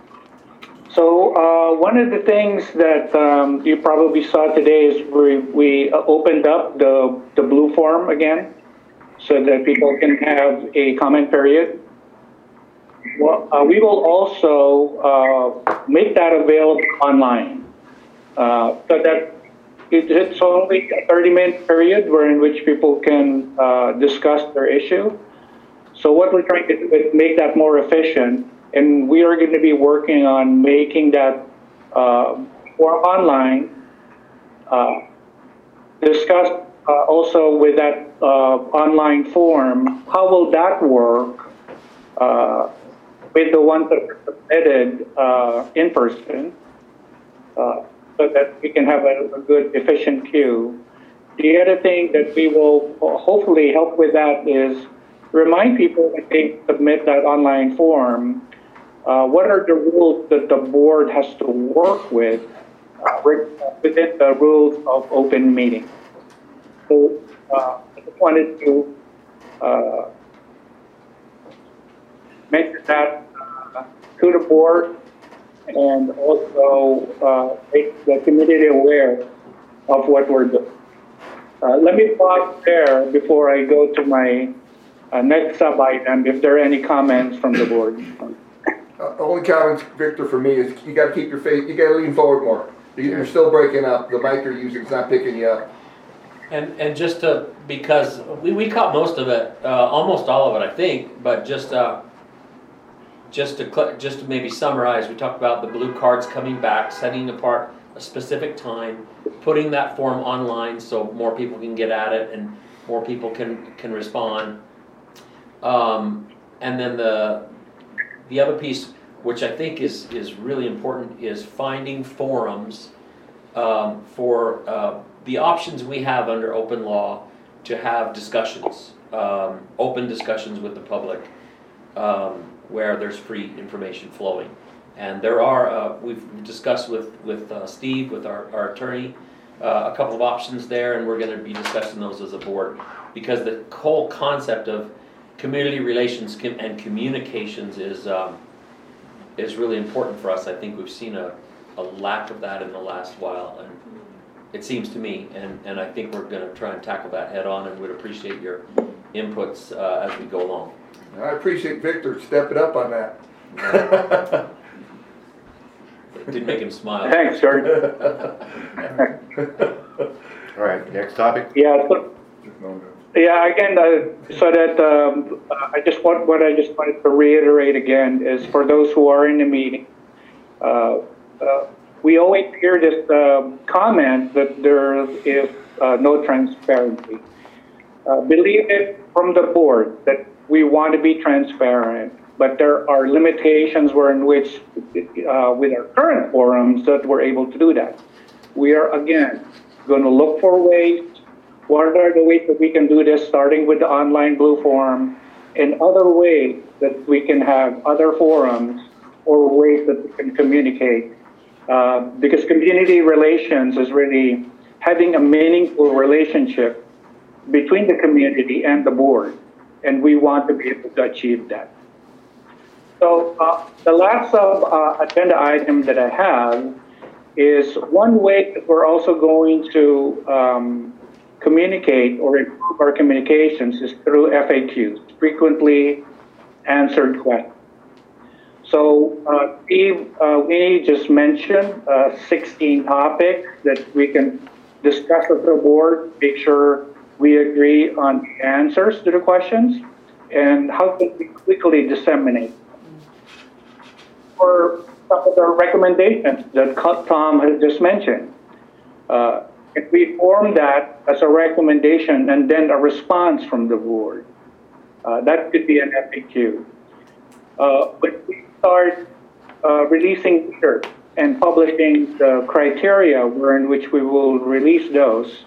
So one of the things that you probably saw today is we opened up the blue form again so that people can have a comment period. Well, we will also make that available online so that it's only a 30-minute period in which people can discuss their issue. So what we're trying to do is make that more efficient, and we are going to be working on making that more online. Discuss also with that online form, how will that work with the ones that are submitted in person, so that we can have a good, efficient queue. The other thing that we will hopefully help with that is remind people when they submit that online form, what are the rules that the board has to work with within the rules of open meeting. So I just wanted to mention that to the board, and also make the community aware of what we're doing. Let me pause there before I go to my next sub-item, if there are any comments from the board. Only comments, Victor, for me is you got to keep your face. You got to lean forward more. You're still breaking up. The mic you're using is not picking you up. And just to, because we caught most of it, almost all of it, I think, but just to maybe summarize, we talked about the blue cards coming back, setting apart a specific time, putting that form online so more people can get at it and more people can respond. And then the other piece, which I think is really important, is finding forums for the options we have under open law to have discussions, open discussions with the public, where there's free information flowing. And there are, we've discussed with Steve, with our attorney, a couple of options there, and we're going to be discussing those as a board, because the whole concept of community relations and communications is really important for us. I think we've seen a lack of that in the last while, and it seems to me, and I think we're going to try and tackle that head on, and would appreciate your inputs as we go along. I appreciate Victor stepping up on that. It did make him smile. Thanks, George. All right, next topic. Yeah. Yeah, again, so that I just wanted to reiterate again is for those who are in the meeting, we always hear this comment that there is no transparency. Believe it from the board that we want to be transparent, but there are limitations in which, with our current forums, that we're able to do that. We are, again, going to look for ways. What are the ways that we can do this, starting with the online blue form, and other ways that we can have other forums or ways that we can communicate? Because community relations is really having a meaningful relationship between the community and the board, and we want to be able to achieve that. So the last agenda item that I have is one way that we're also going to communicate or improve our communications is through FAQs, frequently answered questions. So Steve, we just mentioned 16 topics that we can discuss with the board, make sure we agree on the answers to the questions, and how can we quickly disseminate for some of the recommendations that Tom has just mentioned. If we form that as a recommendation and then a response from the board, that could be an FAQ. When we start releasing leaders and publishing the criteria in which we will release those,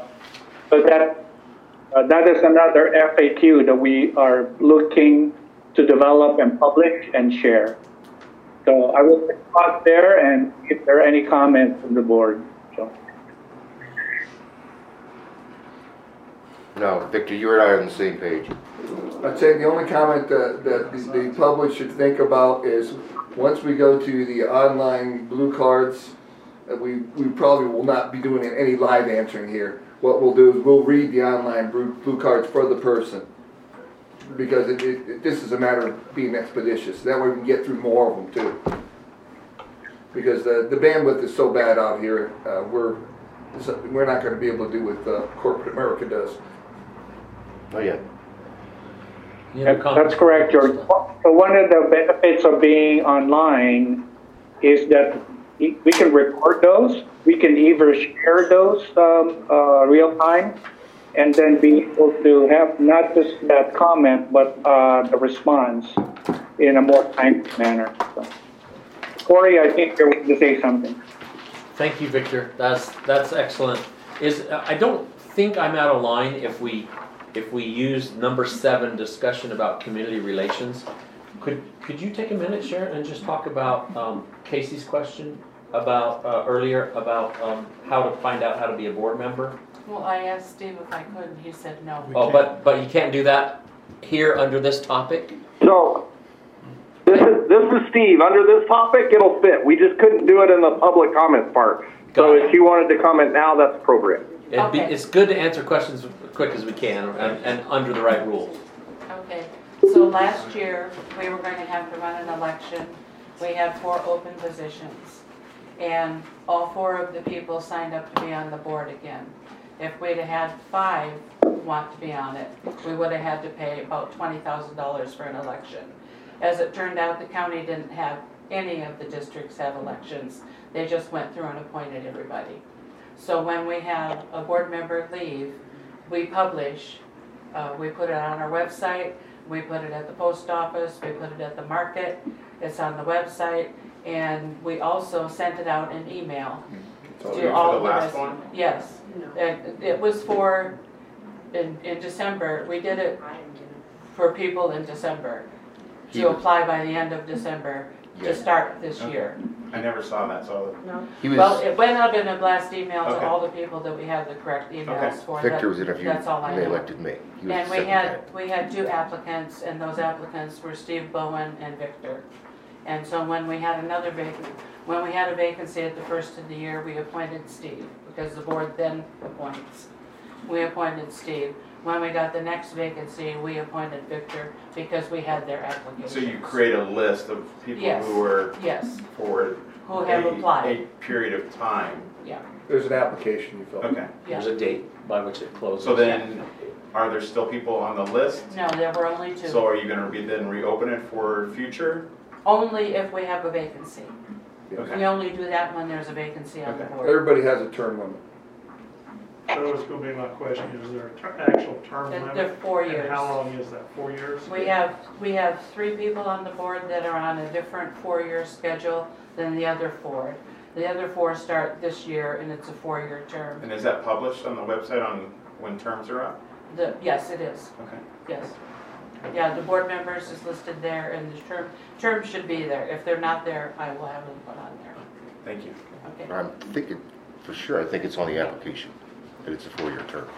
so that is another FAQ that we are looking to develop and publish and share. So I will pause there and if there are any comments from the board. So. No, Victor, you and I are on the same page. I'd say the only comment that the public should think about is, once we go to the online blue cards, we probably will not be doing any live answering here. What we'll do is we'll read the online blue cards for the person, because this is a matter of being expeditious. That way we can get through more of them too. Because the bandwidth is so bad out here, we're not going to be able to do what corporate America does. Oh, yeah. That's correct, George. So one of the benefits of being online is that we can record those. We can either share those real time, and then be able to have not just that comment, but the response in a more timely manner. So. Corey, I think you're going to say something. Thank you, Victor. That's excellent. I don't think I'm out of line if we use number 7, discussion about community relations. Could you take a minute, Sharon, and just talk about Casey's question about earlier about how to find out how to be a board member? Well, I asked Steve if I could, and he said no. Oh, but you can't do that here under this topic? So, this is Steve. Under this topic, it'll fit. We just couldn't do it in the public comments part. So if you wanted to comment now, that's appropriate. It's good to answer questions as quick as we can and under the right rules. Okay, so last year, we were going to have to run an election. We had 4 open positions, and all 4 of the people signed up to be on the board again. If we'd have had 5 want to be on it, we would have had to pay about $20,000 for an election. As it turned out, the county didn't have any of the districts have elections. They just went through and appointed everybody. So when we have a board member leave, we publish, we put it on our website, we put it at the post office, we put it at the market, it's on the website, and we also sent it out in email to all the of last us. one? Yes, it was in December, we did it for people in December, to apply by the end of December to start this year. I never saw that, so. No. Well, it went out in a blast email to all the people that we have the correct emails for. Victor was interviewed That's all I and they know. elected me. He was And the we secretary. had 2 applicants, and those applicants were Steve Bowen and Victor. And so when we had a vacancy at the first of the year, we appointed Steve, because the board then appoints. We appointed Steve. When we got the next vacancy, we appointed Victor, because we had their application. So you create a list of people who were for who have applied. a period of time. Yeah. There's an application you fill. Okay. There's a date by which it closes. So then, are there still people on the list? No, there were only 2. So are you going to then reopen it for future? Only if we have a vacancy. Okay. We only do that when there's a vacancy on the board. Everybody has a term limit. That was going to be my question, is there an actual term limit? They're 4 years. And how long is that, 4 years? We have 3 people on the board that are on a different 4-year schedule than the other 4. The other 4 start this year, and it's a 4-year term. And is that published on the website on when terms are up? Yes, it is. Okay. Yes. Yeah, the board members is listed there, and the term should be there. If they're not there, I will have them put on there. Thank you. Okay. I'm thinking, for sure, I think it's on the application, that it's a 4-year term.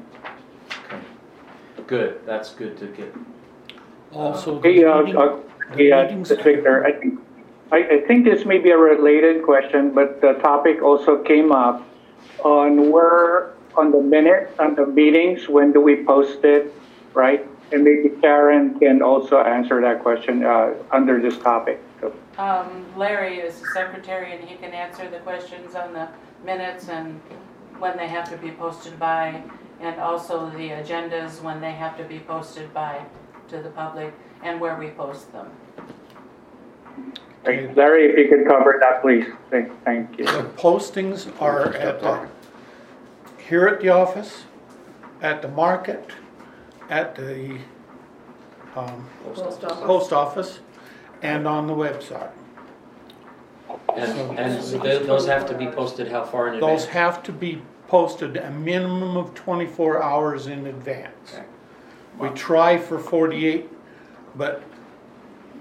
Good, that's good to get. Also, Victor, I think this may be a related question, but the topic also came up on where, on the minute, on the meetings, when do we post it, right? And maybe Karen can also answer that question under this topic. So. Larry is the secretary, and he can answer the questions on the minutes and when they have to be posted by, and also the agendas when they have to be posted by to the public, and where we post them. Right. Larry, if you could cover that, please. Thank you. The postings are here at the office, at the market, at the post office, and on the website. And those have to be posted how far in advance? Those have to be posted a minimum of 24 hours in advance. Okay. We try for 48, but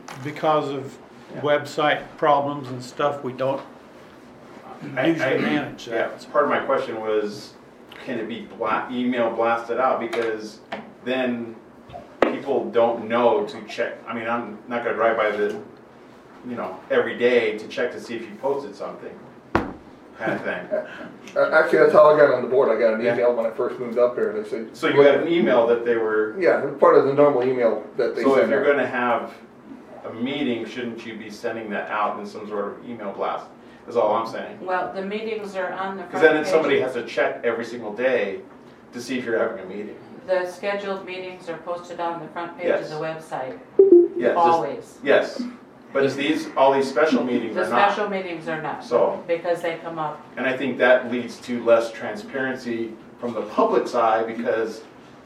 because of website problems and stuff, we don't usually manage Yeah, that. part of my question was, can it be email blasted out? Because then people don't know to check. I mean, I'm not gonna drive by the, every day to check to see if you posted something, kind of thing. Actually, that's how I got on the board. I got an email when I first moved up here. They said. So you got an email that they were. Yeah, part of the normal email that they So send if you're out. gonna have a meeting, shouldn't you be sending that out in some sort of email blast? Is all I'm saying. Well, the meetings are on the front Because then page. somebody has to check every single day to see if you're having a meeting. The scheduled meetings are posted on the front page Yes. of the website, Yes. always. Yes, but all these special meetings The are not. special meetings are not, So- because they come up. And I think that leads to less transparency from the public side because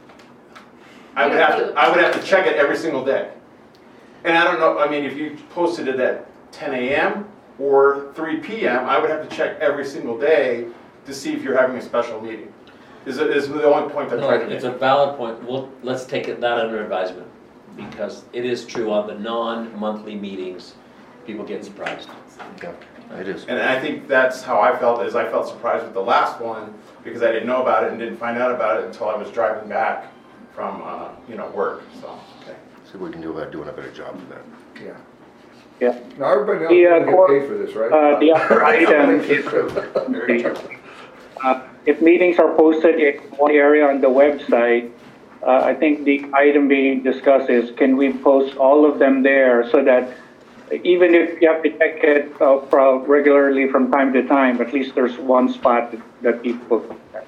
I would have to check it every single day. And I don't know, I mean, if you posted it at 10 a.m. or 3 p.m., I would have to check every single day to see if you're having a special meeting. Is the only point I'm No, trying to make. it's a valid point. Well, let's take that under advisement, because it is true on the non-monthly meetings, people get surprised. Yeah, it is. And I think that's how I felt, is I felt surprised with the last one because I didn't know about it and didn't find out about it until I was driving back from, work, so. Okay. See what we can do about doing a better job of that. Yeah. Yeah. Now, everybody knows The, we're gonna court- get paid for this, right? The other item is, if meetings are posted in one area on the website, I think the item being discussed is, can we post all of them there so that even if you have to check it regularly from time to time, at least there's one spot that people.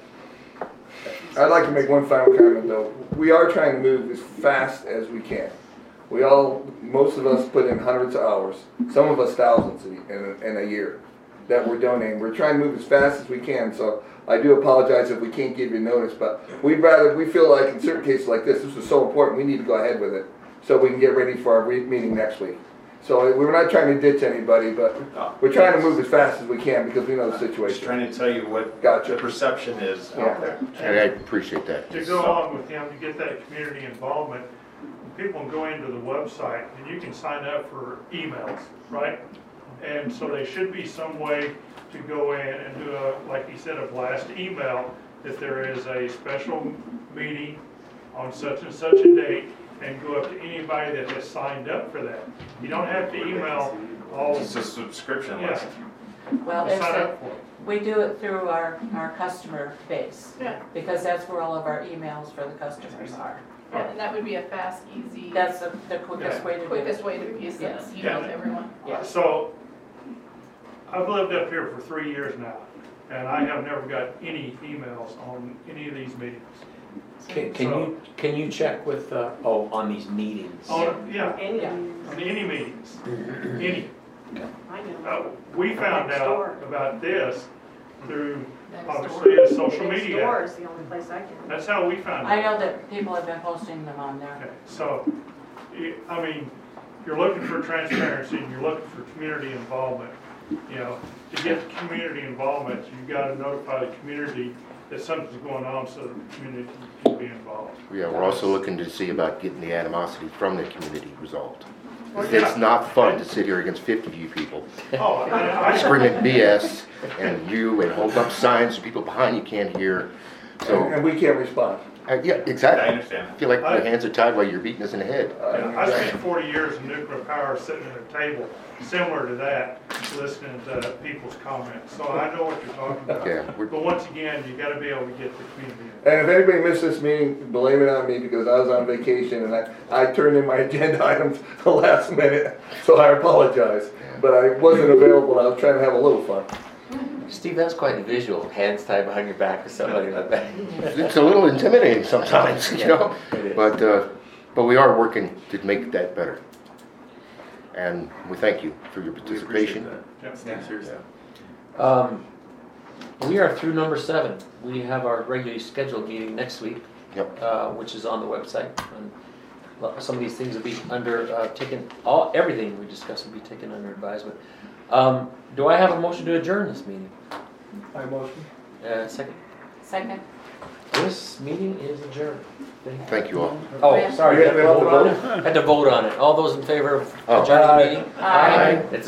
I'd like to make one final comment though. We are trying to move as fast as we can. Most of us put in hundreds of hours, some of us thousands in a year that we're donating. We're trying to move as fast as we can, so I do apologize if we can't give you notice, but we feel like in certain cases like this is so important, we need to go ahead with it so we can get ready for our meeting next week. So we're not trying to ditch anybody, but we're trying to move as fast as we can because we know the Just situation. trying to tell you what Gotcha. the perception is out there. And I appreciate that. To go on with him, to get that community involvement, people can go into the website and you can sign up for emails, right? And so there should be some way to go in and do like he said, a blast email that there is a special meeting on such and such a date, and go up to anybody that has signed up for that. You don't have to email all. It's a subscription Yeah. list. Well, Sign up for it. we do it through our customer base. Yeah. Because that's where all of our emails for the customers are. Yeah, and that would be a fast, easy, That's the quickest way to do it. quickest way to get Yes. the email to everyone. Yes. So, I've lived up here for 3 years now, and I have never got any emails on any of these meetings. Can you check with, on these meetings? On, yeah, Yeah. on any meetings, any. I know. We found Next out door. about this through, Next obviously, door. a social Next media. door is the only place I can. That's how we found I out. know that people have been posting them on there. Okay, so, I mean, you're looking for transparency and you're looking for community involvement. To get community involvement, you've got to notify the community that something's going on so the community can be involved. Yeah, we're also looking to see about getting the animosity from the community resolved. It's not fun to sit here against 50 of you people Oh, I screaming BS and hold up signs so people behind you can't hear. So, And we can't respond. yeah, exactly. I understand. I feel like my hands are tied while you're beating us in the head. I spent 40 years in nuclear power sitting at a table similar to that, listening to people's comments. So I know what you're talking about. Yeah, But once again, you got to be able to get the community involved. And if anybody missed this meeting, blame it on me because I was on vacation and I turned in my agenda items the last minute, so I apologize. But I wasn't available, I was trying to have a little fun. Steve, that's quite a visual, hands tied behind your back with somebody like that. It's a little intimidating sometimes, you know, It is. but we are working to make that better. And we thank you for your participation. Yeah. Seriously. We are through number 7. We have our regularly scheduled meeting next week, Yep. which is on the website. And some of these things will be everything we discuss will be taken under advisement. Do I have a motion to adjourn this meeting? I motion. Second? Second? This meeting is adjourned. Thank you all. Oh, sorry, We you have to have to vote on it? Had to vote on it. All those in favor of Oh. adjourning the meeting? Aye. It's